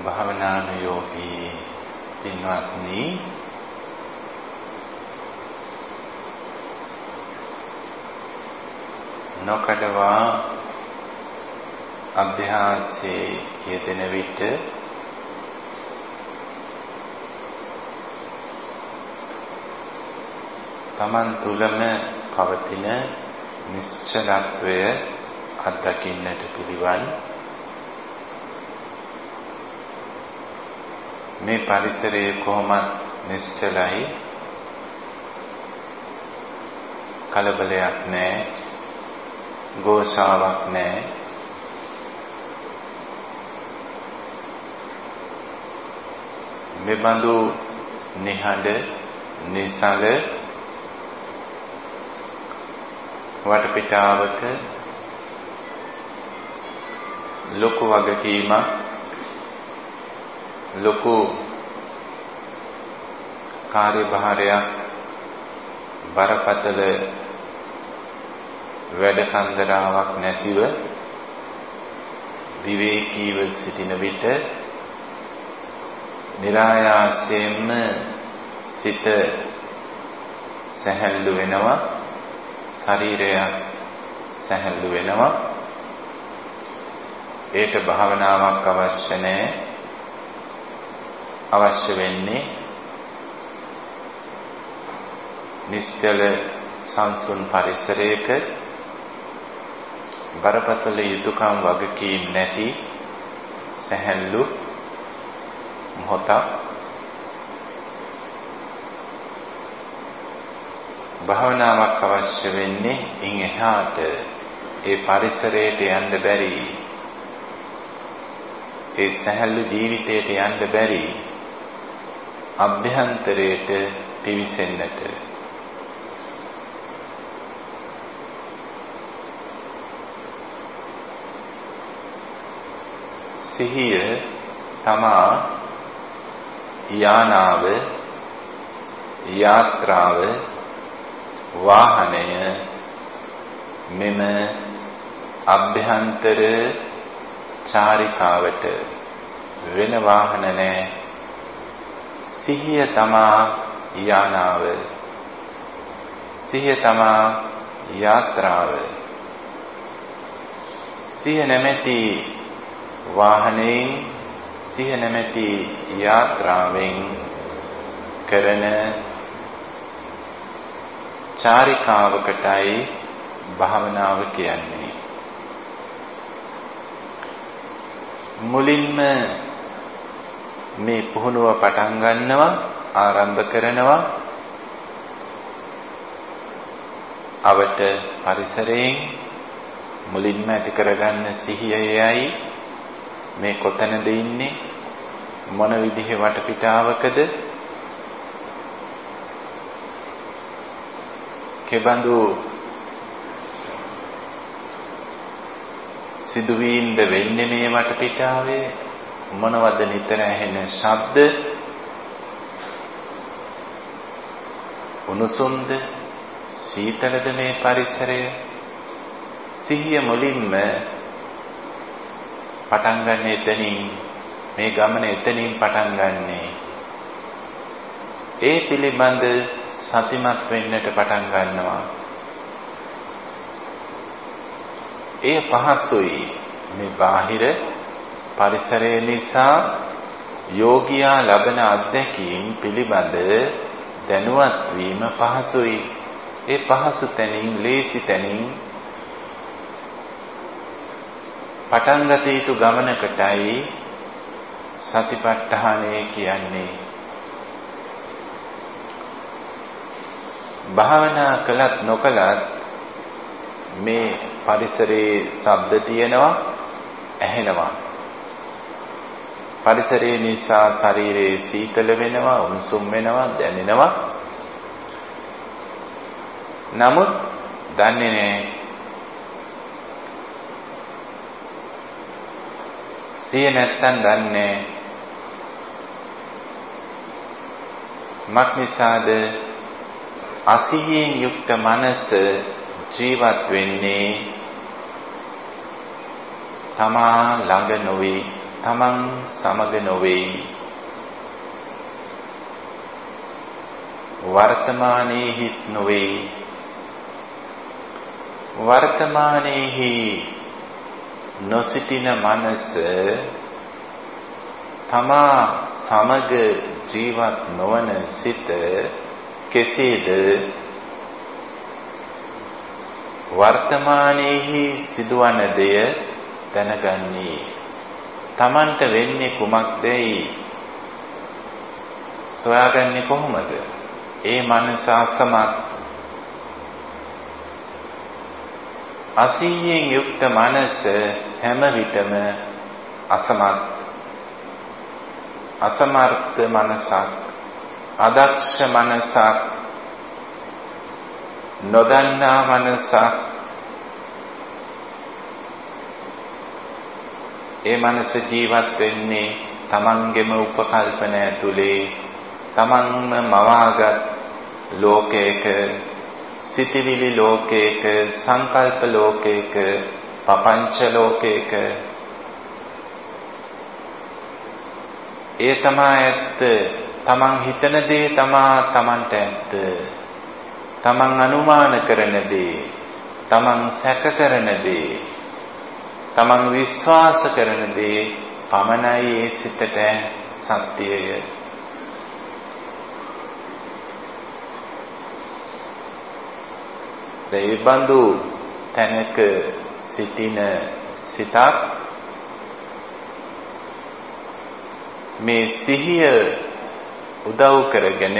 භාවනානුයෝගී පින්වත්නි, නොකඩවා අභ්‍යාසයේ යෙදෙන විට තමන් තුළම පවතින නිශ්චලත්වය අත්දකින්නට පිළිවන්. මේ පරිසරයේ කොහොමත් නිශ්චලයි, කලබලයක් නැහැ, ഘോഷාවක් නැහැ. මෙබඳු නිහඬ නිසල වටපිටාවක ලොකු වගකීමක්, ලොකු කාර්යභාරයක්, බරපතල වැඩ කන්දරාවක් නැතිව විවේකීව සිටින විට નિરાයාසයෙන්ම සිත සැහැල්ලු වෙනවා, ශරීරය සැහැල්ලු වෙනවා. ඒට භාවනාවක් අවශ්‍ය නැහැ. අවශ්‍ය වෙන්නේ නිශ්චල සංසුන් පරිසරයක බරපතල යුතුයකම් වගකීම් නැති සැහැල්ලු මොහොතක්. භාවනාවක් අවශ්‍ය වෙන්නේ ඉන් එහාට ඒ පරිසරයට යන්න බැරි, ඒ සැහැල්ලු ජීවිතයට යන්න බැරි අභ්‍යන්තරයට පිවිසෙන්නට. සිහිය තමා යානාව, යාත්‍රාව, වාහනය. මෙම අභ්‍යන්තර චාරිකාවට වෙන වාහන නැහැ. සිහිය තමා යානාව, සිහිය තමා යාත්‍රාව. සිහිය නැමැති වාහනයෙන්, සිහිය නැමැති යාත්‍රාවෙන් කරන චාරිකාවකටයි භාවනාව කියන්නේ. මුලින්ම මේ පුහුණුව පටන් ගන්නවා, ආරම්භ කරනවා. අවට පරිසරයෙන් මුලින්ම ඇති කරගන්න සිහියයි මේ කොතනද ඉන්නේ, මොන විදිහේ වටපිටාවකද, කෙබඳු සිදුවීම්ද වෙන්නේ මේ වටපිටාවේ, මොනවද නිතර ඇහෙන ශබ්ද, උණුසුම්ද සීතලද මේ පරිසරය. සිහිය මුලින්ම පටන් ගන්න එතනින්, මේ ගමන එතනින් පටන් ගන්නේ. ඒ පිළිබඳ සතිමත් වෙන්නට පටන් ගන්නවා. ඒ පහසුයි. මේ බාහිර පරිසරය නිසා යෝගියා ලබන අත්දැකීම් පිළිබඳ දැනුවත් වීම පහසුයි. ඒ පහසු තැනින්, ලේසි තැනින් පටන් ගත යුතු ගමනකටයි සතිපට්ඨානය කියන්නේ. භාවනා කළත් නොකළත් මේ පරිසරයේ ශබ්ද තියෙනවා, ඇහෙනවා. පරිසරය නිසා ශරීරයේ සීතල වෙනවා, උණුසුම් වෙනවා, දැනෙනවා. නමුත් දන්නේ නැහැ. සිය නැත්තම් දන්නේ මක් නිසාද අසිහියෙන් යුක්ත මනස ජීවත් වෙන්නේ තමා ළඟ නොවේ, තමන් සමග නොවේ. වර්තමානයේහි නොවේ. වර්තමානයේහි නොසිටින මනස තමා සමග ජීවත් නොවන සිත කෙසේද වර්තමානයේහි සිදුවන දෙය දැනගන්නේ? තමන්ට වෙන්නේ කුමක්දයි සොයාගන්නේ කොහොමද? ඒ මනස අසමත්. අසීයෙන් යුක්ත මනස හැම විටම අසමත්. අසමර්ථ මනසක්, අදක්ෂ මනසක්, නොදන්නා මනසක්. ඒ මනස ජීවත් වෙන්නේ තමන්ගේම උපකල්පන ඇතුලේ, තමන්ම මවාගත් ලෝකයක, සිතිවිලි ලෝකයක, සංකල්ප ලෝකයක, පපංච ලෝකයක. ඒ තමා ඇත්ත. තමන් හිතන දේ තමා තමන්ට ඇත්ත. තමන් අනුමාන කරන දේ, තමන් සැක කරන දේ, තමන් විශ්වාස කරන දේ පමණයි ඒ සිතට සත්‍යය. ඒ බඳු තැනක සිටින සිතක් මේ සිහිය උදව් කරගෙන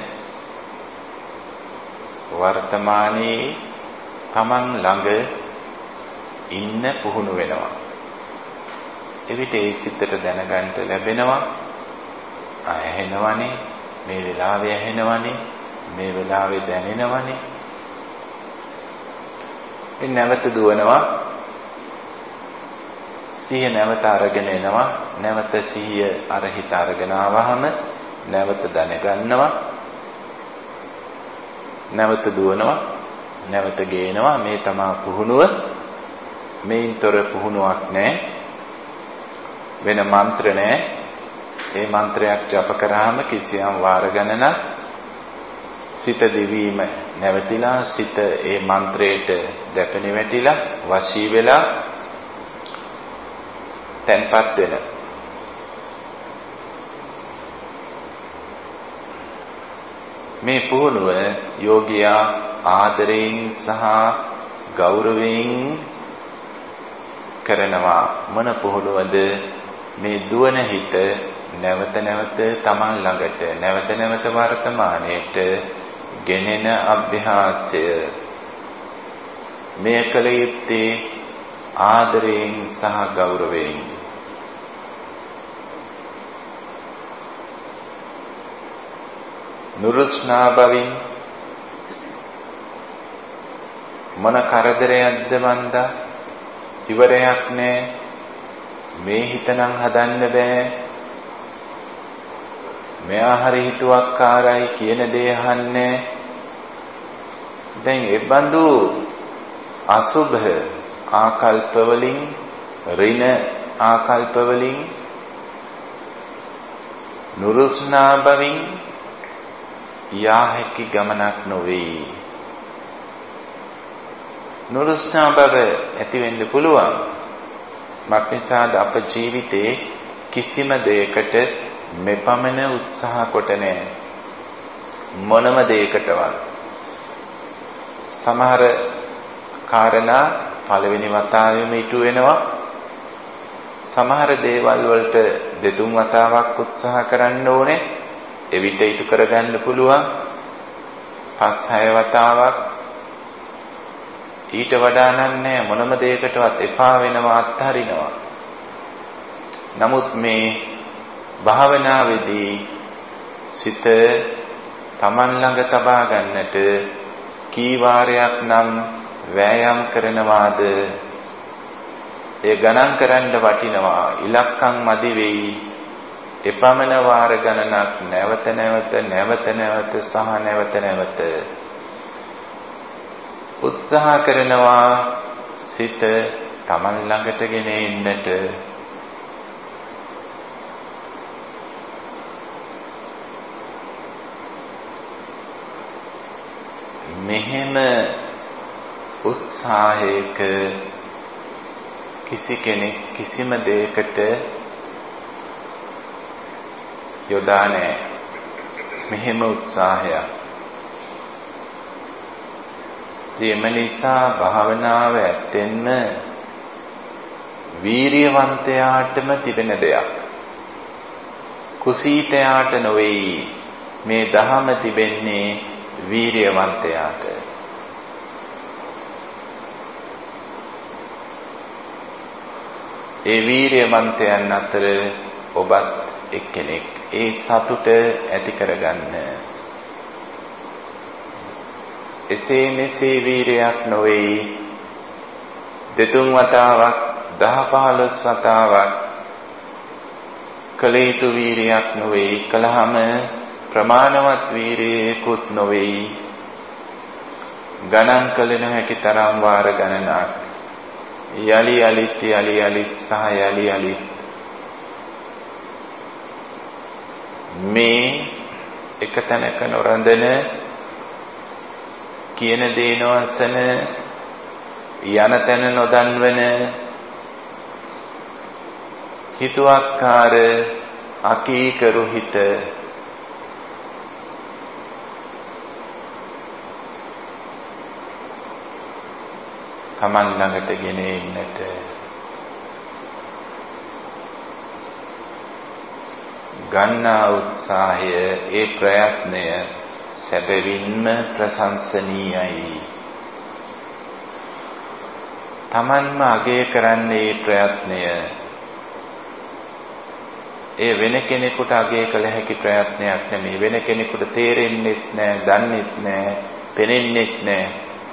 වර්තමානයේ තමන් ළඟ ඉන්න පුහුණු වෙනවා. එවිට ඒ සිතට දැනගන්න ලැබෙනවා ඇහෙනවනේ, මේ වෙලාවේ ඇහෙනවනේ, මේ වෙලාවේ දැනෙනවනේ. නැවත දුවනවා, සිහිය නැවත අරගෙන එනවා. නැවත සිහිය අර හිත අරගෙන ආවහම නැවත දැනගන්නවා, නැවත දුවනවා, නැවත ගේනවා. මේ තමා පුහුණුව. මේන්තර පුහුණුවක් නැහැ. වෙන මන්ත්‍ර නැහැ. ඒ මන්ත්‍රයක් ජප කරාම කිසියම් වාර ගණනක් සිත දිවීම නැවතිලා, සිත ඒ මන්ත්‍රයට දැපෙන වැටිලා, වශී වෙලා තැන්පත් වෙන. මේ පුහුණුව යෝගියා ආදරයෙන් සහ ගෞරවයෙන් කරනවා. මොන පුහුණුවද? මේ දුවන හිත නැවත නැවත තමන් ළඟට, නැවත නැවත වර්තමානයට ගෙනෙන අභ්‍යාසය. මේ කල යුත්තේ ආදරයෙන් සහ ගෞරවයෙන්. නුරුස්නා බවින් මන කරදරයක්ද මන්දා, ඉවරයක් නෑ, මේ හිතනම් හදන්න බෑ, මෙයා හරි හිතුවක්කාරයි කියන දේ අහන්නේ. දැන් ඒ බඳු අසුභ ආකල්ප වලින්, ඍණ ආකල්ප වලින් නුරුස්නා බවින් යා හැකි ගමනක් නොවේ. නුරුස්නා බව ඇති වෙන්න පුළුවන්. මක්නිසාද අප ජීවිතේ කිසිම දෙයකට මෙපමණ උත්සාහ කොට නැහැ. මොනම දෙයකටවත්. සමහර කාරණා පළවෙනි වතාවෙම ඉටු වෙනවා. සමහර දේවල් වලට දෙතුන් වතාවක් උත්සාහ කරන්න ඕනේ. එවිට ඉටු කරගන්න පුළුවන්. 5-6 වතාවක්. ඊට වඩා නෑ. මොනම දෙයකටවත් එපා වෙනවා, අත්හරිනවා. නමුත් මේ භාවනාවේදී සිත තමන් ළඟ තබා ගන්නට කී වාරයක් නම් වෑයම් කරනවාද? ඒ ගණන් කරන්න වටිනවා. ඉලක්කම් මදි වෙයි. එපමණ වාර ගණනක් නැවත නැවත සහ නැවත නැවත උත්සාහ කරනවා සිත තමන් ළඟට ගෙන එන්නට. මෙහෙම උත්සාහයක කිසි කෙනෙක් කිසිම දෙයකට යොදා නැහැ. මෙහෙම උත්සාහයක්. එම නිසා භාවනාව ඇත්තෙන්ම වීරියවන්තයාටම තිබෙන දෙයක්. කුසීතයාට නොවේයි. මේ ධහම තිබෙන්නේ වීරියවන්තයාට. ඒ වීරියවන්තයන් අතර ඔබත් එක්කෙනෙක්. ඒ සතුට ඇති කරගන්න. එසේ මෙසේ වීරයක් නොවේ. දෙතුන් වතාවක් 10-15 වතාවක් කළ යුතු වීරයක් නොවේ. කළාම ප්‍රමාණවත් වීරයෙකුත් නොවේ. ගණන් කළ නොහැකි තරම් වාර ගණනක් යලි යලිත් සහ යලි යලිත් මේ එක තැනක නොරඳන කියන දේ නොඅසන යන තැන නොදන්වන හිතුවක්කාර අකීකරු හිත තමන් ළඟට ගෙන එන්නට ගන්නා උත්සාහය ඒ ප්‍රයත්නය සැබවින්ම ප්‍රශංසනීයයි. තමන්ම අගය කරන්නේ ඒ ප්‍රයත්නය. ඒ වෙන කෙනෙකුට අගය කළ හැකි ප්‍රයත්නයක් නෙමෙයි. වෙන කෙනෙකුට තේරෙන්නෙත් නෑ, දන්නෙත් නෑ, පෙනෙන්නෙත් නෑ.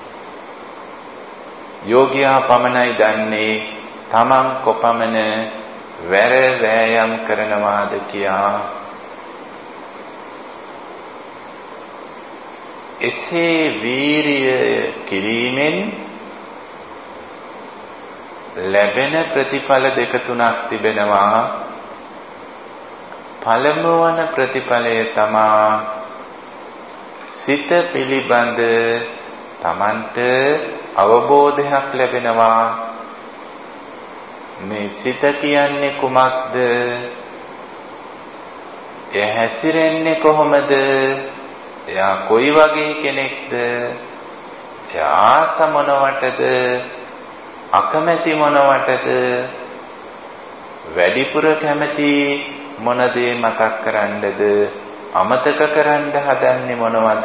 යෝගියා පමණයි දන්නේ තමන් කොපමණ වැර වෑයම් කරනවාද කියා. එසේ වීරිය කිරීමෙන් ලැබෙන ප්‍රතිඵල දෙක තුනක් තිබෙනවා. පළමු වන ප්‍රතිඵලය තමා සිත පිළිබඳ තමන්ට අවබෝධයක් ලැබෙනවා. මේ සිත කියන්නේ කුමක්ද? එය හැසිරෙන්නේ කොහොමද? එයා කොයි වගේ කෙනෙක්ද? එයා ආස මොනවටද? අකමැති මොනවටද? වැඩිපුර කැමැති මොන දේ මතක් කරන්නද? අමතක කරන්න හදන්නේ මොනවද?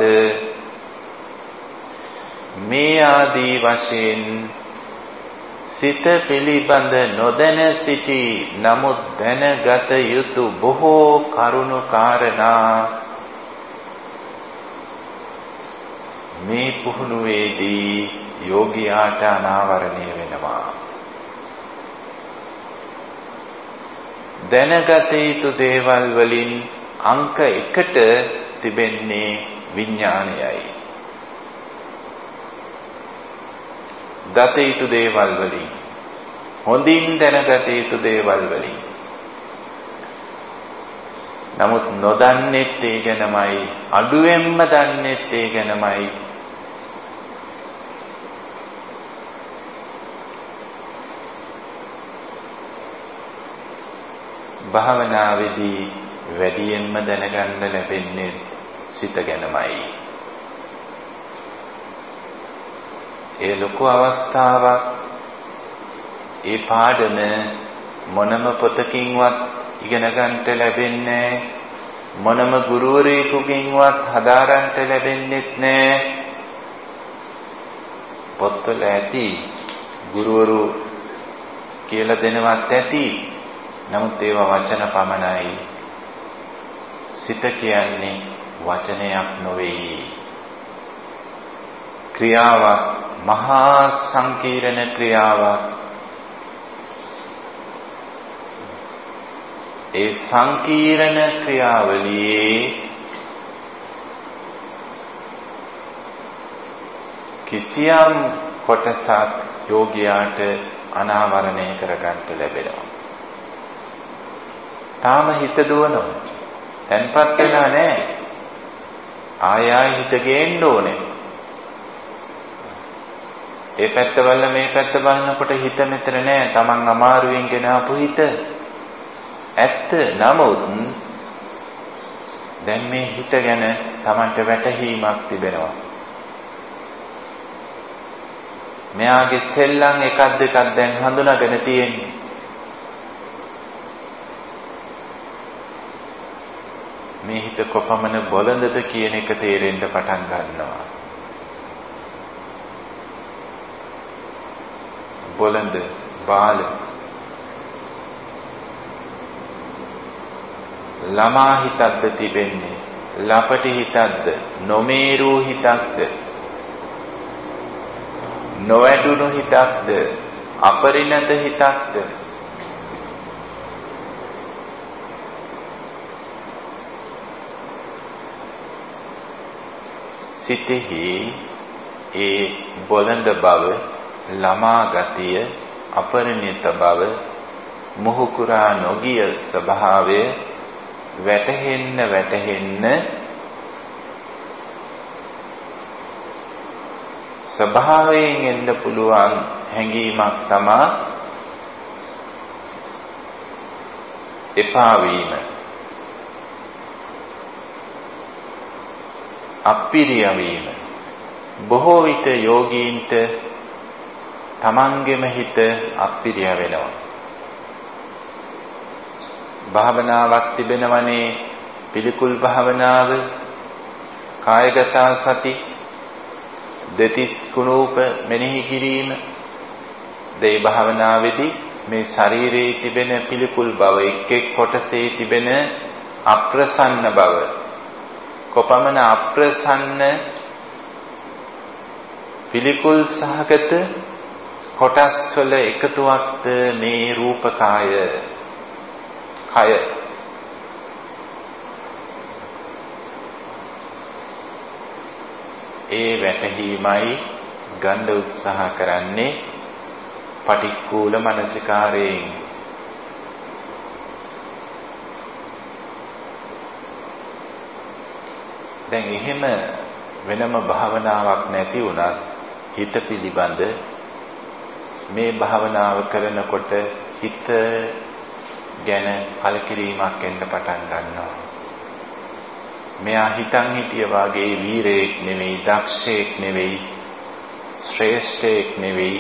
මේ ආදී වශයෙන් සිත පිළිබඳ නොදැන සිටි නමුත් දැනගත යුතු බොහෝ කරුණු කාරණා මේ පුහුණුවේදී යෝගියාට අනාවරණය වෙනවා. දැනගත යුතු දේවල් වලින් අංක 1ට තිබෙන්නේ විඥානයයි. දත යුතු දේවල් වලින්, හොඳින් දැනගත යුතු දේවල් වලින්. නමුත් නොදන්නෙත් ඒ ගැනමයි, අඩුවෙන්ම දන්නෙත් ඒ ගැනමයි. භාවනාවේදී වැඩියෙන්ම දැනගන්න ලැබෙන්නේ සිත ගැනමයි. ඒ ලොකු අවස්ථාවක්. ඒ පාඩම මොනම පොතකින්වත් ඉගෙන ගන්නට ලැබෙන්නේ නැහැ. මොනම ගුරුවරයෙකුගෙන්වත් හදාරන්නට ලැබෙන්නේත් නැහැ. පොත්වල ඇති ගුරුවරු කියලා දෙනවත් ඇති. නමුත් ඒවා වචන පමණයි. සිත කියන්නේ වචනයක් නොවේ. ක්‍රියාවක්, මහා සංකීර්ණ ක්‍රියාවක්. ඒ සංකීර්ණ ක්‍රියාවලියේ කිසියම් කොටසක් යෝගියාට අනාවරණය කරගන්න ලැබෙනවා. තාම හිත දුවනවා. තැන්පත් වෙලා නැහැ. ආය හිත ගේන්න ඕනේ. ඒ පැත්ත බලලා මේ පැත්ත බලනකොට හිත මෙතන නෑ. Taman අමාරුවෙන් ගෙන ආපු හිත. ඇත්ත. නමුත් දැන් මේ හිත ගැන Tamanට වැටහීමක් තිබෙනවා. මෙයාගේ සෙල්ලම් එකක් දෙකක් දැන් හඳුනාගෙන තියෙන්නේ. මේ හිත කොපමණ බොළඳද කියන එක තේරෙන්න පටන් ගන්නවා. බොළඳ, බාල, ළමා හිතක්ද තිබෙන්නේ, ලපටි හිතක්ද, නොමේරූ හිතක්ද, නොවැඩුණු හිතක්ද, අපරිණත හිතක්ද? සිතෙහි ඒ බොළඳ බව, ළමා ගතිය, අපරිණත බව, මොහුකුරා නොගිය ස්වභාවය වැටහෙන්න ස්වභාවයෙන් එන්න පුළුවන් හැඟීමක් තමයි එපා වීම, අප්පිරිය වීම. බොහෝ විට යෝගීන්ට තමන්ගේම හිත අප්පිරිය වෙනවා. භාවනාවක් තිබෙනවනේ, පිළිකුල් භාවනාව, කායගත සති, දෙතිස් කුණූප මෙනෙහි කිරීම. දේ භාවනාවේදී මේ ශරීරයේ තිබෙන පිළිකුල් බව, එක් එක් කොටසේ තිබෙන අප්‍රසන්න බව, කොපමණ අප්‍රසන්න පිළිකුල් සහගත කොටස් වල එකතුවක්ද මේ රූපකාය, කය. ඒ වැටහීමයි ගන්න උත්සාහ කරන්නේ පටික්කුල මනසිකාරයෙන්. දැන් එහෙම වෙනම භාවනාවක් නැති වුණත් හිත පිළිබඳ මේ භාවනාව කරනකොට හිත ගැන කලකිරීමක් එන්න පටන් ගන්නවා. මෙයා හිතන් හිටිය වාගේ වීරයෙක් නෙවෙයි, දක්ෂයෙක් නෙවෙයි, ශ්‍රේෂ්ඨයෙක් නෙවෙයි.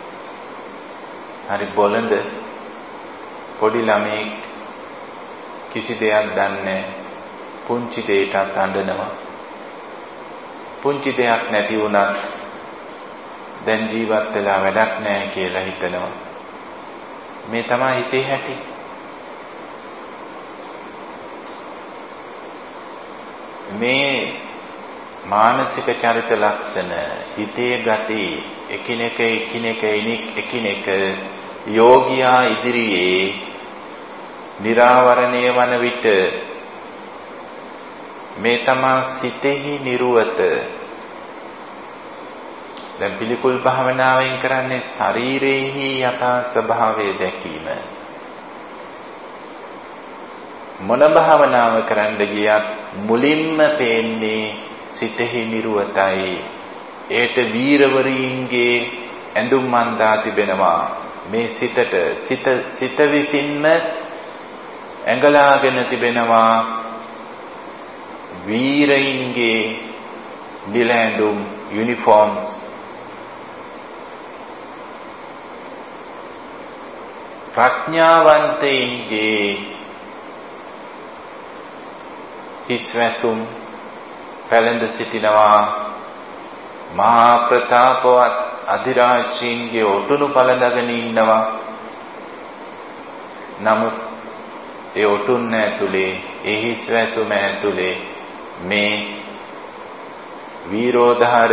හරි බොළඳ පොඩි ළමෙක්, කිසි දෙයක් දන්නේ පුංචි දෙයකට අඬනවා. පුංචි දෙයක් නැති වුණත් දැන් ජීවත් වෙලා වැඩක් නැහැ කියලා හිතනවා. මේ තමයි හිතේ හැටි. මේ මානසික චරිත ලක්ෂණ, හිතේ ගති එකිනෙක යෝගියා ඉදිරියේ निराවරණය වන විට මේ තමා සිතෙහි නිරුවත. දැන් පිළිකුල් භාවනාවෙන් කරන්නේ ශරීරයේහි යථා ස්වභාවය දැකීම. මොන භාවනාව කරන්න ගියත් මුලින්ම පේන්නේ සිතෙහි නිරුවතයි. ඒට වීරවරීන්ගේ ඇඳුම් මන්දා තිබෙනවා. මේ සිත විසින්ම ඇඟලාගෙන තිබෙනවා වීරයින්ගේ නිල ඇඳුම්, යුනිෆෝම්ස්. ප්‍රඥාවන්තයින්ගේ හිස්වැසුම් පැලඳ සිටිනවා. මහා ප්‍රතාපවත් අධිරාජ්‍යන්ගේ ඔටුනු පළඳගෙන ඉන්නවා. නමුත් ඒ ඔටුන්න ඇතුලේ, ඒ හිස්වැසුම ඇතුලේ මේ වීරෝධාර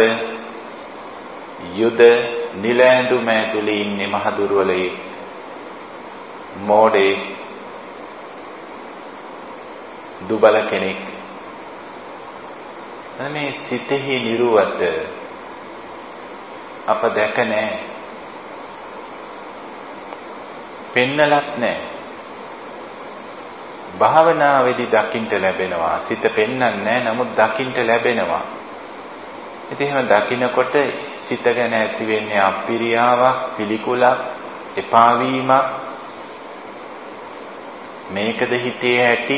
යුද නිල ඇඳුම ඇතුලේ ඉන්නේ මහ දුර්වලයෙක්, මෝඩේ, දුබල කෙනෙක්. මේ සිතෙහි නිරුවත අප දැක නැහැ, පෙන්නලත් නැහැ. භාවනාවේදී දකින්න ලැබෙනවා. සිත පෙන්වන්නේ නැහැ, නමුත් දකින්න ලැබෙනවා. ඉතින් එහෙම දකින්නකොට සිත ගැන ඇති වෙන්නේ අපිරියාවක්, පිළිකුලක්, එපා වීමක්. මේකද හිතේ ඇති.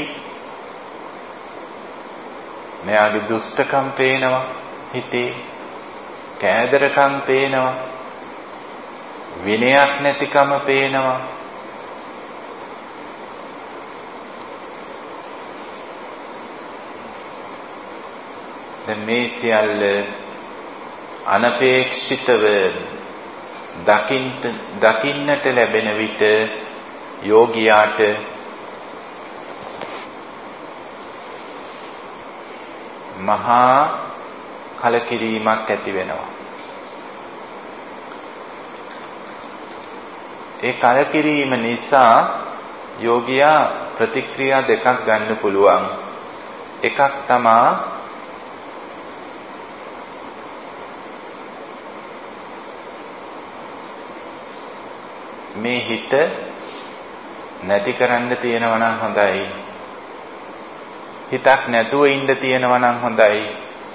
මෙයාගේ දුෂ්ටකම් පේනවා හිතේ, කෑදරකම් පේනවා, විනයක් නැතිකම පේනවා. දැන් මේ සියල්ල අනපේක්ෂිතව දකින්නට ලැබෙන විට යෝගියාට මහා කලකිරීමක් ඇති වෙනවා. ඒ කලකිරීම නිසා යෝගියා ප්‍රතික්‍රියා දෙකක් ගන්න පුළුවන්. එකක් තමා මේ හිත නැති කරන්න තියෙනවා නම් හොඳයි. හිතක් නැතුව ඉන්න තියෙනවා නම් හොඳයි.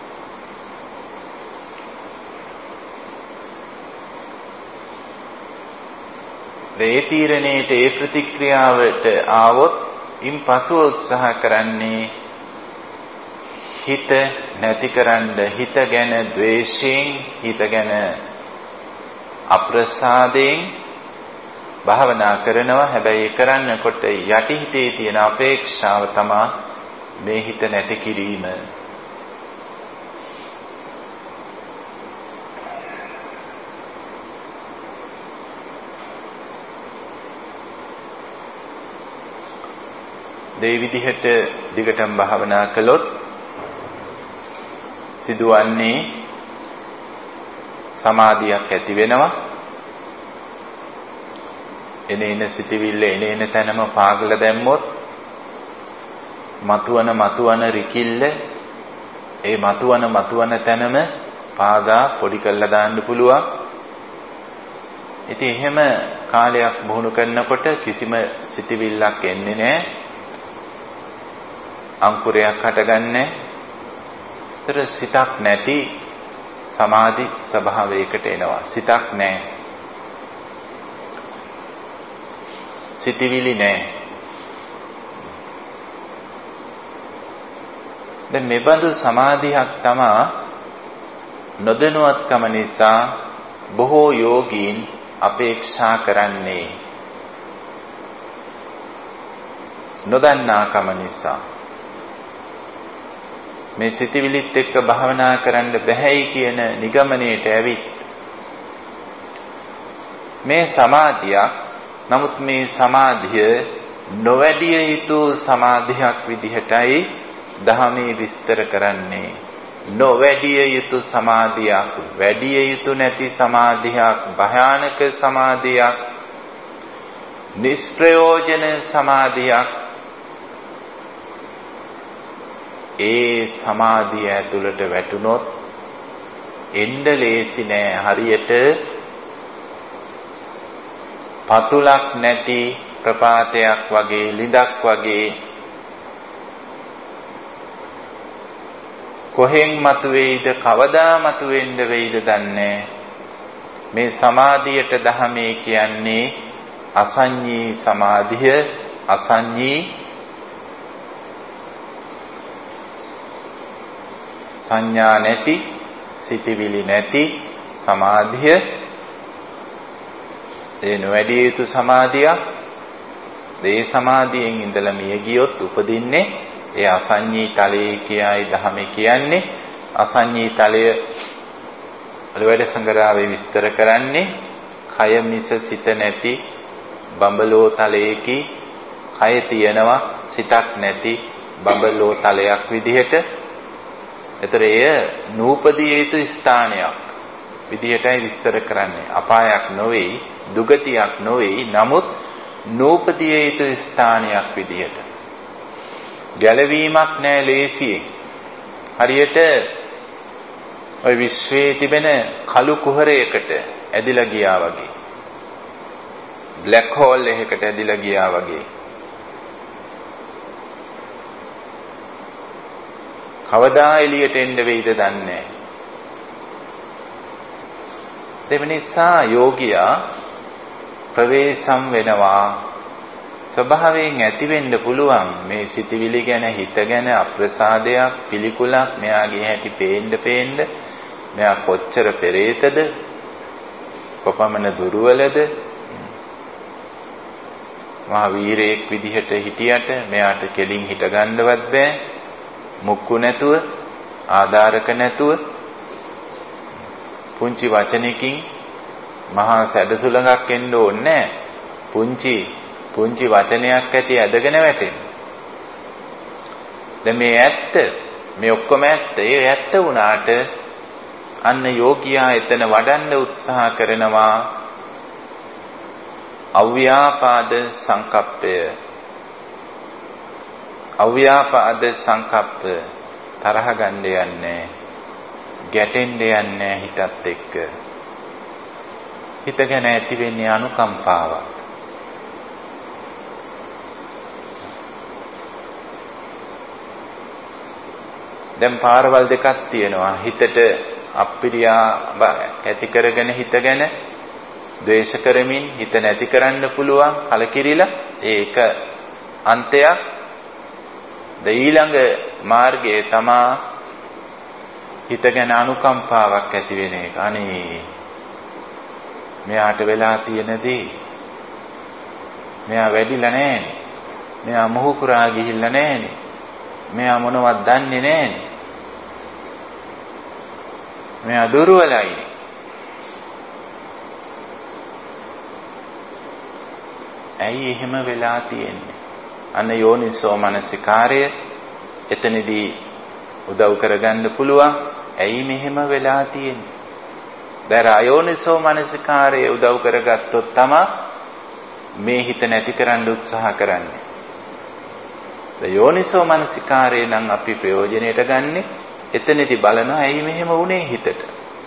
ඒ තීරණයට ඒ ප්‍රතික්‍රියාවට ආවොත් ඉන්පසුව උත්සාහ කරන්නේ හිත නැතිකරන්න, හිත ගැන ද්වේෂයෙන්, හිත ගැන අප්‍රසාදයෙන් භාවනා කරනවා. හැබැයි කරන්නකොට යටි හිතේ තියෙන අපේක්ෂාව තමයි මේ හිත නැති කිරීම. මේ විදිහට දිගටම භාවනා කළොත් සිදුවන්නේ සමාධියක් ඇති වෙනවා. එනේන සිටිවිල්ල එනේන තැනම පාගල දැම්මොත් මතුවන රිකිල්ල ඒ මතුවන තැනම පාගා පොඩි කරලා දාන්න පුළුවන්. ඉතින් එහෙම කාලයක් වුණු කරනකොට කිසිම සිටිවිල්ලක් එන්නේ නැහැ. අංකුරයක් හටගන්නේ. ඒතර සිතක් නැති සමාධි ස්වභාවයකට එනවා. සිතක් නැහැ. සිටිවිලි නැහැ. දැන් මෙබඳු සමාධියක් තමා නොදැනුවත්කම නිසා බොහෝ යෝගීන් අපේක්ෂා කරන්නේ. නොදන්නාකම නිසා මේ සිටිවිලිත් එක්ක භාවනා කරන්න බැහැයි කියන නිගමනයට ඇවිත් මේ සමාධියක්, නමුත් මේ සමාධිය නොවැඩිය යුතු සමාධියක් විදිහටයි දහමේ විස්තර කරන්නේ. නොවැඩිය යුතු සමාධියක්, වැඩිය යුතු නැති සමාධියක්, භයානක සමාධියක්, නිෂ්ප්‍රයෝජන සමාධියක්. ඒ සමාධිය ඇතුළට වැටුනොත් එන්න ලේසි නෑ. හරියට පතුලක් නැති ප්‍රපාතයක් වගේ, ලිඳක් වගේ කොහෙන් මතුවේයිද, කවදා මතුවෙන්න වෙයිද දන්නේ. මේ සමාධියට දහමේ කියන්නේ අසංඤී සමාධිය. අසංඤී සංඥා නැති, සිටිවිලි නැති සමාධිය. ඒ නොවැඩිය යුතු සමාධියක්. ඒ සමාධියෙන් ඉඳලා මිය ගියොත් උපදින්නේ ඒ අසංඤී තලයේ කියයි දහමේ කියන්නේ. අසංඤී තලය වල සංග්‍රහයේ විස්තර කරන්නේ කය මිස සිත නැති බඹලෝ තලයේකි. කය තියෙනවා, සිතක් නැති බඹලෝ තලයක් විදිහට. ඒතර එය නූපදිය යුතු ස්ථානයක් විදිහටයි විස්තර කරන්නේ. අපායක් නොවේ, දුගතියක් නොවේ, නමුත් නූපදිය යුතු ස්ථානයක් විදිහට. ගැලවීමක් නැහැ ලේසියෙන්. හරියට ওই විශ්වයේ තිබෙන කළු කුහරයකට ඇදිලා ගියා වගේ. බ්ලැක් හෝල් එකකට ඇදිලා ගියා වගේ. කවදා එළියට එන්න වෙයිද දන්නේ නැහැ. දෙවෙනිසා යෝගියා ප්‍රවේශම් වෙනවා. ස්වභාවයෙන් ඇති වෙන්න පුළුවන් මේ සිතවිලි ගැන හිත ගැන අප්‍රසාදයක් පිළිකුලක් මෙයාගේ හැටි පේන්න මෙයා කොච්චර පෙරේතද කොපමණ දුර්වලද මහා වීරයෙක් විදිහට හිටියට මෙයාට කෙලින් හිට ගන්නවත් බෑ මුක්කු නැතුව ආධාරක නැතුව පුංචි වචනකින් මහා සැඩසුලඟක් එන්න ඕනේ පුංචි වචනයක් ඇති ඇදගෙන වැටෙන. දැන් මේ ඇත්ත මේ ඔක්කොම ඇත්ත ඒ ඇත්ත වුණාට අන්න යෝගියා එතන වඩන්න උත්සාහ කරනවා අව්‍යාපාද සංකප්ප තරහ ගන්න යන්නේ ගැටෙන්න යන්නේ හිතත් එක්ක හිත ගැන ඇති වෙන්නේ අනුකම්පාවක්. දැන් පාරවල් දෙකක් තියෙනවා හිතට අප්පිරියාව ඇති කරගෙන හිත ගැන ද්වේෂ කරමින් හිත නැති කරන්න පුළුවන් කලකිරිලා ඒක අන්තයක්. ඊළඟ මාර්ගයේ තමා හිත ගැන අනුකම්පාවක් ඇති වෙන එක. අනේ මෙයාට වෙලා තියෙන දේ මෙයා වැඩිලා නැහැනේ. මෙයා මොහු කරා ගිහිල්ලා නැහැනේ. මෙයා මොනවත් දන්නේ නැහැනේ. මෙයා දුර්වලයි. ඇයි එහෙම වෙලා තියෙන්නේ? අන්න යෝනිසෝ මනසිකාරය එතනදී උදව් කරගන්න පුළුවන්. ඇයි මෙහෙම වෙලා තියෙන්නේ? දැන් අයෝනිසෝ මනසිකාරය උදව් කරගත්තොත් තමයි මේ හිත නැති කරන්න උත්සාහ කරන්නේ. යෝනිසෝ මනසිකාරය නම් අපි ප්‍රයෝජනෙට ගන්නෙ එතනදී බලනවා ඇයි මෙහෙම වුනේ හිතට.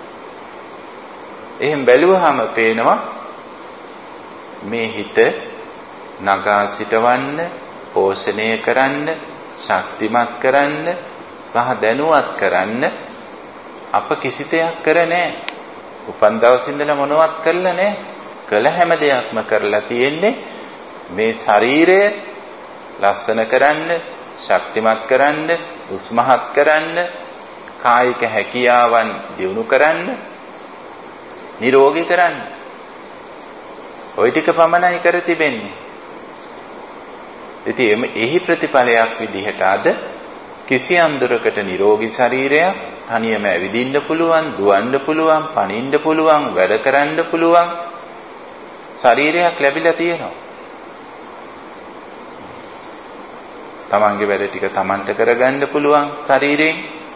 එහෙන් බැලුවාම පේනවා මේ හිත නගා සිටවන්න, පෝෂණය කරන්න, ශක්තිමත් කරන්න සහ දැනුවත් කරන්න අප කිසි දෙයක් කර නැහැ. උපන් දවසේ ඉඳලා මොනවත් කරලා නැහැ. කළ හැම දෙයක්ම කරලා තියෙන්නේ මේ ශරීරය ලස්සන කරන්න, ශක්තිමත් කරන්න, උස්මහත් කරන්න, කායික හැකියාවන් දියුණු කරන්න, නිරෝගී කරන්න. ওই ටික පමණයි කර තිබෙන්නේ. ඉතින් එහි ප්‍රතිඵලයක් විදිහට අද කිසියම් දුරකට නිරෝගී ශරීරයක් තනියම ඇවිදින්න පුළුවන්, දුවන්න පුළුවන්, පනින්න පුළුවන්, වැඩ කරන්න පුළුවන් ශරීරයක් ලැබිලා තියෙනවා. තමන්ගේ වැඩ ටික තමන්ට කරගන්න පුළුවන් ශරීරයෙන්.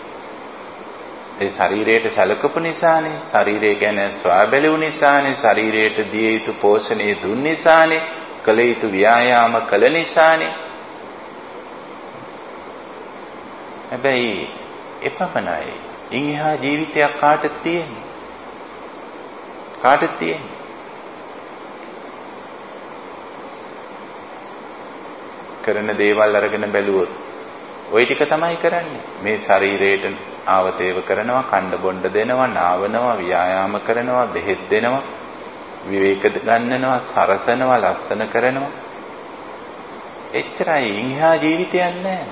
ඒ ශරීරයට සැලකපු නිසානේ, ශරීරය ගැන සොයා බැලුව නිසානේ, ශරීරයට දිය යුතු පෝෂණය දුන් නිසානේ, කළ යුතු ව්‍යායාම කළ නිසානේ. හැබැයි එපමණයි. ඉන් එහා ජීවිතයක් කාටද තියෙන්නේ? කාටද තියෙන්නේ? කරන දේවල් අරගෙන බැලුවොත් ওই ටික තමයි කරන්නේ. මේ ශරීරයට ආවතේව කරනවා, කණ්ඩ බොණ්ඩ දෙනවා, නාවනවා, ව්‍යායාම කරනවා, බෙහෙත් දෙනවා, විවේක ගන්නනවා, සරසනවා, ලස්සන කරනවා. එච්චරයි. ඉන්හා ජීවිතයක් නැහැ.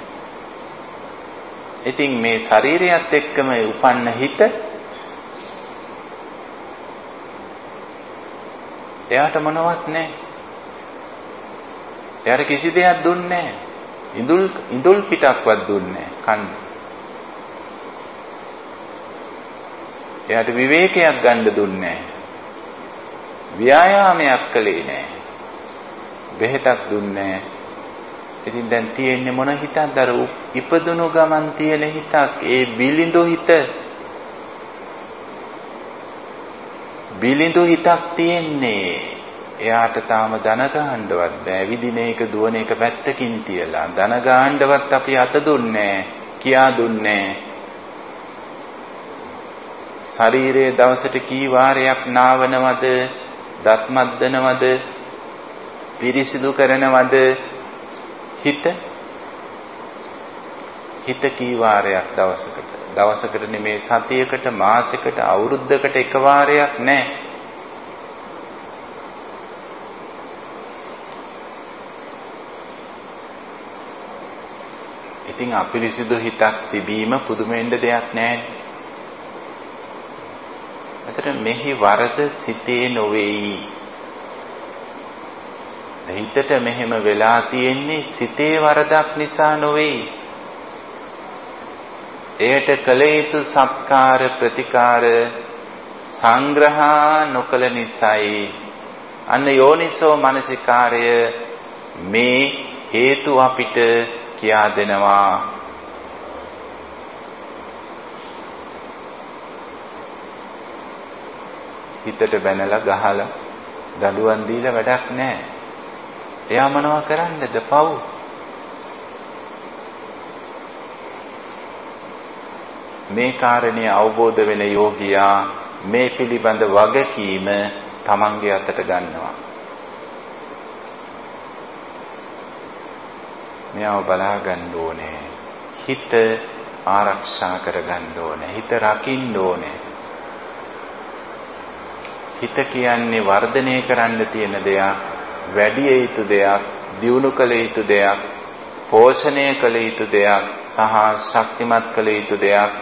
ඉතින් මේ ශරීරයත් එක්කම උපන්න හිත එයාට මොනවත් නැහැ. එයාට කිසි දෙයක් දුන්නේ නැහැ. ඉඳුල් පිටක්වත් දුන්නේ නැහැ. කන්න. එයාට විවේකයක් ගන්න දුන්නේ නැහැ. ව්‍යායාමයක් කළේ නැහැ. බෙහෙතක් දුන්නේ නැහැ. ඉතින් දැන් තියෙන්නේ මොන හිතක්ද? අර ඉපදුණු ගමන් තියෙන හිතක්. ඒ බිලිඳු හිත. බිලිඳු හිතක් තියෙන්නේ. එයාට තාම ධන ගහන්නවත් බෑ. විදින එක දුවන එක පැත්තකින් තියලා ධන ගහන්නවත් අපි අත දුන්නේ කියා දුන්නේ. ශරීරයේ දවසට කී වාරයක් නාවනවද? දත් මද්දනවද? පිරිසිදු කරනවද? හිත කී වාරයක් දවසකට නෙමේ සතියකට, මාසයකට, අවුරුද්දකට එක වාරයක් නෑ. ඉතින් අපිරිසිදු හිතක් තිබීම පුදුම වෙන්න දෙයක් නැහැ. අතට මෙහි වරද සිතේ නොවේයි. හිතට මෙහෙම වෙලා තියෙන්නේ සිතේ වරදක් නිසා නොවේයි. එයට කළ යුතු සත්කාර ප්‍රතිකාර සංග්‍රහ නොකළ නිසායි. අන්න යෝනිසෝ මනසිකාරය මේ හේතු අපිට කියා දෙනවා. හිතට බැනලා ගහලා දඬුවම් දීලා වැඩක් නැහැ. එයා මොනවා කරන්නද? පව්. මේ කාරණේ අවබෝධ වෙන යෝගියා මේ පිළිබඳ වගකීම තමන්ගේ අතට ගන්නවා. මෙයව බලා ගන්න ඕනේ. හිත ආරක්ෂා කර ගන්න ඕනේ. හිත රකින්න ඕනේ. හිත කියන්නේ වර්ධනය කරන්න තියෙන දෙයක්, වැඩි යුතු දෙයක්, දියුණු කළ යුතු දෙයක්, පෝෂණය කළ යුතු දෙයක් සහ ශක්තිමත් කළ යුතු දෙයක්.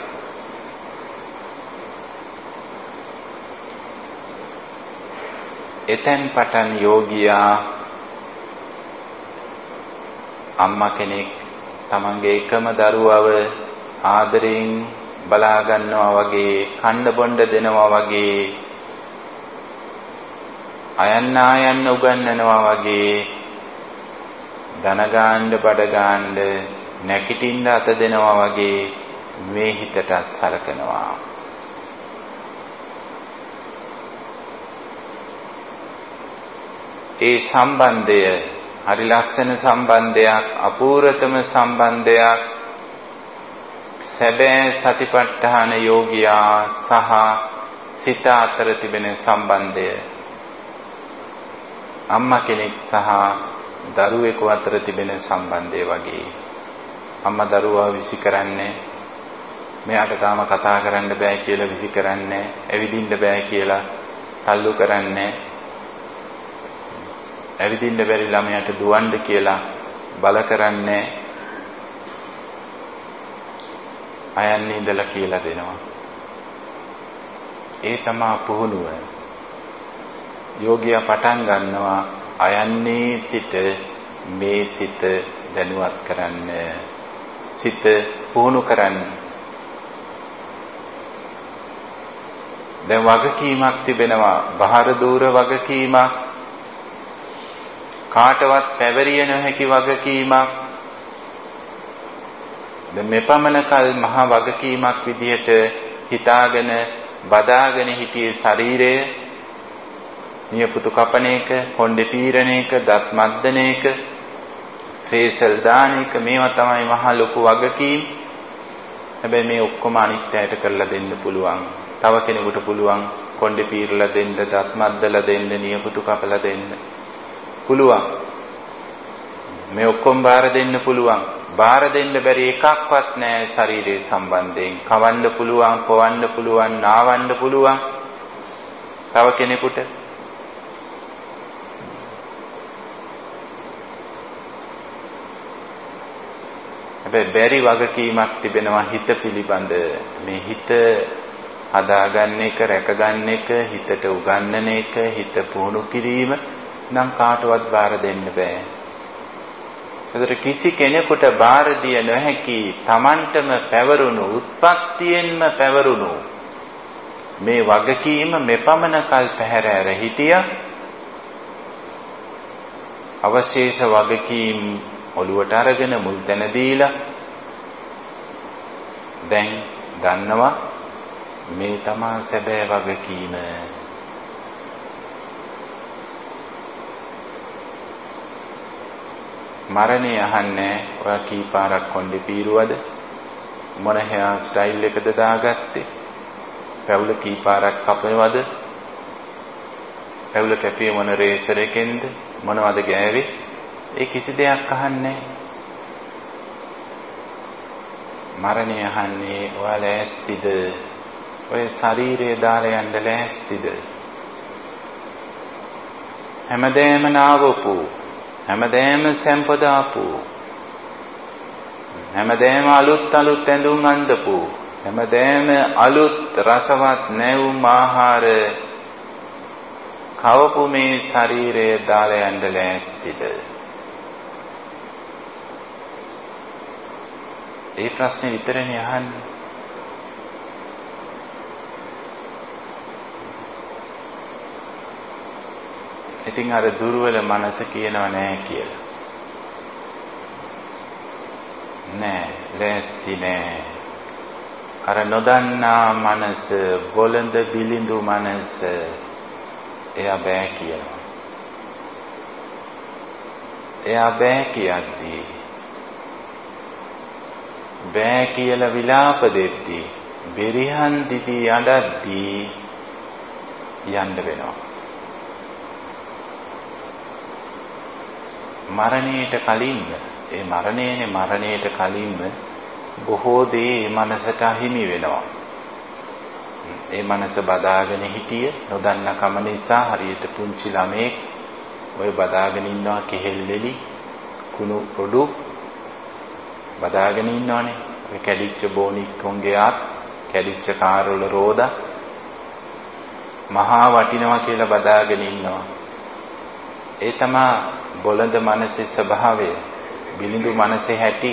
එතෙන් පටන් යෝගියා අම්මා කෙනෙක් තමන්ගේ එකම දරුවව ආදරෙන් බලා ගන්නවා වගේ, කන්න බොන්න දෙනවා වගේ, අයන්න ආයන්න උගන්වනවා වගේ, දන ගන්න බඩ ගන්න නැකිටින්න අත දෙනවා වගේ මේ හිතට සලකනවා. ඒ සම්බන්ධය හරි ලස්සන සම්බන්ධයක්, අපූර්වතම සම්බන්ධයක්. සැබෑ සතිපට්ඨාන යෝගියා සහ සිත අතර තිබෙන සම්බන්ධය අම්මා කෙනෙක් සහ දරුවෙකු අතර තිබෙන සම්බන්ධය වගේ. අම්මා දරුවා විසි කරන්නේ, මෙයාට තාම කතා කරන්න බෑ කියලා විසි කරන්නේ, ඇවිදින්න බෑ කියලා තල්ලු කරන්නේ, ඇවිදින්න බැරි ළමයාට දුවන්න කියලා බල කරන්නේ, අයන්නේ ඉඳලා කියලා දෙනවා. ඒ තමයි පුහුණුව. යෝගියා පටන් ගන්නවා අයන්නේ සිට මේ සිත දැනුවත් කරන්න, සිත පුහුණු කරන්න. දැන් වගකීමක් තිබෙනවා, බාහිර දූර වගකීමක්, කාටවත් පැවරිය නොහැකි වගකීමක්. දැන් මෙපමණ කල් මහා වගකීමක් විදිහට හිතාගෙන බදාගෙන හිටියේ ශරීරය, නියපොතු කපන එක, කොණ්ඩේ පීරන එක, දත් මද්දන එක, ෆේසල් දාන එක, මේවා තමයි මහා ලොකු වගකීම්. හැබැයි මේ ඔක්කොම අනිත් අයට කරලා දෙන්න පුළුවන්. තව කෙනෙකුට පුළුවන් කොණ්ඩේ පීරලා දෙන්න, දත් මද්දලා දෙන්න, නියපොතු කපලා දෙන්න පුළුවන්. මේ ඔක්කොම බාර දෙන්න පුළුවන්. බාර දෙන්න බැරි එකක්වත් නැහැ ශරීරයේ සම්බන්ධයෙන්. කවන්න පුළුවන්, පොවන්න පුළුවන්, නාවන්න පුළුවන් තව කෙනෙකුට. හැබැයි බැරි වගකීමක් තිබෙනවා හිත පිළිබඳ. මේ හිත හදාගන්න එක, රැකගන්න එක, හිතට උගන්වන එක, හිත පුහුණු කිරීම නම් කාටවත් බාර දෙන්න බෑ. ඒතර කිසි කෙනෙකුට බාර දිය නොහැකි, Tamanටම පැවරුණු, උත්පත්තියෙන්ම පැවරුණු මේ වගකීම මෙපමණ කල් පැහැර ඇර හිටියා. අවශේෂ වගකීම් ඔළුවට අරගෙන මුල් තැන දීලා දැන් දන්නවා මේ තමා සැබෑ වගකීම. මරණය අහන්නේ ඔයා කී පාරක් කොණ්ඩේ පීරුවද, මොන හෙයා ස්ටයිල් එකද දාගත්තේ, පැවුල කී පාරක් කපනවද, පැවුල කැපියේ මොන රේසර් එකෙන්ද, මොනවද ගෑවේ, ඒ කිසි දෙයක් අහන්නේ. මරණය අහන්නේ ඔයා ලෑස්තිද, ඔය ශරීරය දාලා යන්න ලෑස්තිද, හැමදේම නාවපු, හැමදේම සම්පදාපු, හැමදේම අලුත් ඇඳුම් අඳපු, හැමදේම අලුත් රසවත් නැවුම් ආහාර කවපු මේ ශරීරය දාලා යන්න ලෑස්තිද? ඒ ප්‍රශ්නේ විතරනේ අහන්නේ. ඉතින් අර දුර්වල මනස කියනව නෑ කියලා. නෑ, ලෑස්ති නෑ. අර නොදන්නා මනස, බොළඳ බිලිඳු මනස එයා බෑ කියනවා. එයා බෑ කියද්දී, බෑ කියලා විලාප දෙද්දී, බෙරිහන් දිදී අඬද්දී යන්න වෙනවා. මරණයට කලින්ම, ඒ මරණයට කලින්ම බොහෝ දේ මනසට අහිමි වෙනවා. ඒ මනස බදාගෙන හිටිය නොදන්න කම නිසා හරියට පුංචි ළමෙක් ඔය බදාගෙන ඉන්නවා කෙහෙල්ලෙලි කුණු පොඩු බදාගෙන ඉන්නවනේ. ඔය කැඩිච්ච බෝනික්කොන්ගේ ආත් කැඩිච්ච කාර්වල රෝදා මහා වටිනවා කියලා බදාගෙන ඉන්නවා. ඒ තමයි බොළඳ මනසේ ස්වභාවය, බිලිඳු මනසේ හැටි.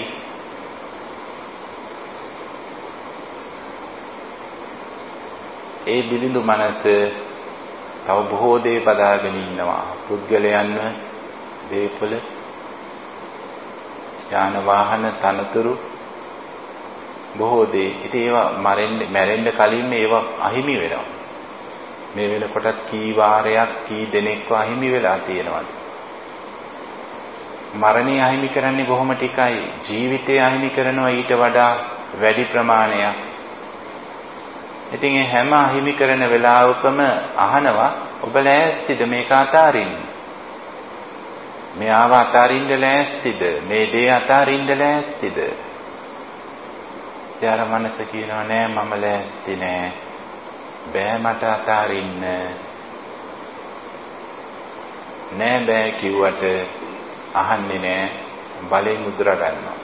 ඒ බිලිඳු මනස තව බොහෝ දේ බදාගෙන ඉන්නවා. පුද්ගලයන්ව, දේපොළ, යාන වාහන, තනතුරු බොහෝ දේ. ඉතින් ඒවා මැරෙන්න කලින් ඒවා අහිමි වෙනවා. මේ වෙනකොටත් කී වාරයක් කී දෙනෙක්ව අහිමි වෙලා තියෙනවද? මරණය අහිමි කරන්නේ බොහොම ටිකයි. ජීවිතය අහිමි කරනවා ඊට වඩා වැඩි ප්‍රමාණයක්. ඉතින් මේ හැම අහිමි කරන වෙලාවකම අහනවා, ඔබ ලෑස්තිද මේක අතාරින්න? මෙයාව අතාරින්න ලෑස්තිද? මේ දේ අතාරින්න ලෑස්තිද? යාර මනස කියනවා නෑ, මම ලෑස්ති නෑ. බෑ මට අතාරින්න. නෑ බෑ කිව්වට අහන්නේ නෑ. බලෙන් උදුරා ගන්නවා.